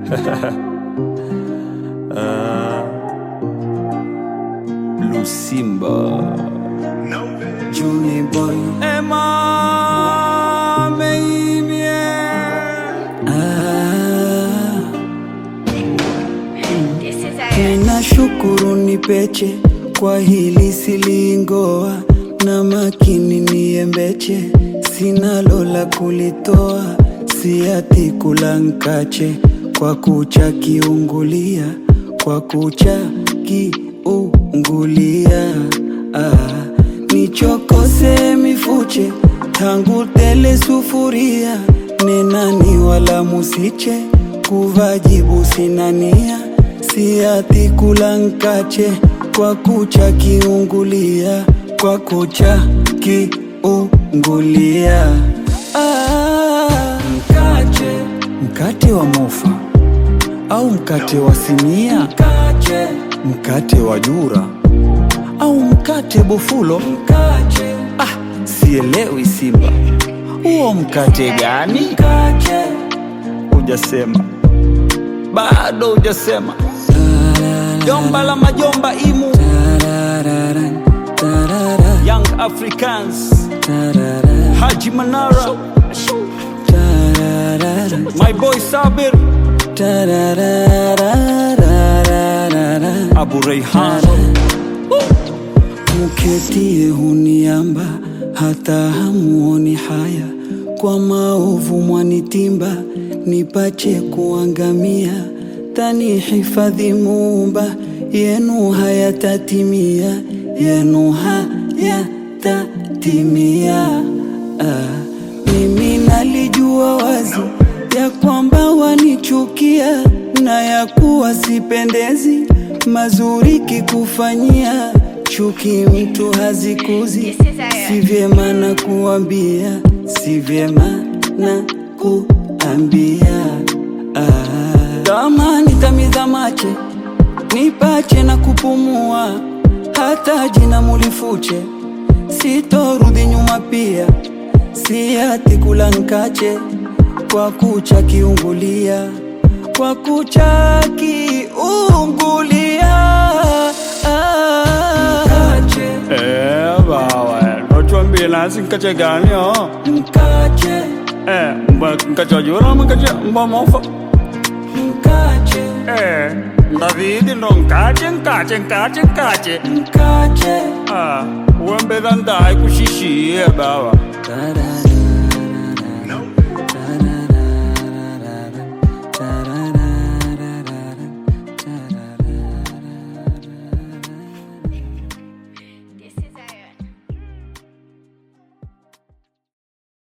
Lusimba Juni boy Emma Meimie Ninashukuru ni peche kwa hili silingoa, na makini niembeche, sina lola kulitoa. Siati kulankache kwa kucha kiungulia, kwa kucha kiungulia. Nichokose mifuche tangu tele sufuria, nenani wala musiche kuvajibu sinania. Siati kulankache kwa kucha kiungulia, kwa kucha kiungulia. Mkate wa mofa au mkate wa sinia, mkate wa jura au mkate bofulo. Sielewi Simba, huo mkate gani? Ujasema, bado ujasema. Jomba la majomba imu Young Africans Haji Manara, my boy Sabir, Abu Rayhan. Muketie huniamba hata hamuoni haya, kwa maovu mwanitimba nipache kuangamia. Tani hifadhi Muumba, yenu hayatatimia, yenu hayatatimia. Mimi nalijua wazi ya kwamba wanichukia, na ya kuwa sipendezi mazuri kikufanyia. Chuki mtu hazikuzi, si vyema na kuambia, si vyema na kuambia. Kama nitamiza mache nipache na kupumua, hata jina mulifuche sitorudi nyuma pia. Siati kulankache kwa kucha kiungulia, kwa kucha kiungulia. Bawa, nochuambie nasi mkache gani ho? Mkache mkache jura mkache mofa. Mkache Davidi ndo mkache. Mkache Uembe dhandai kushishie bawa.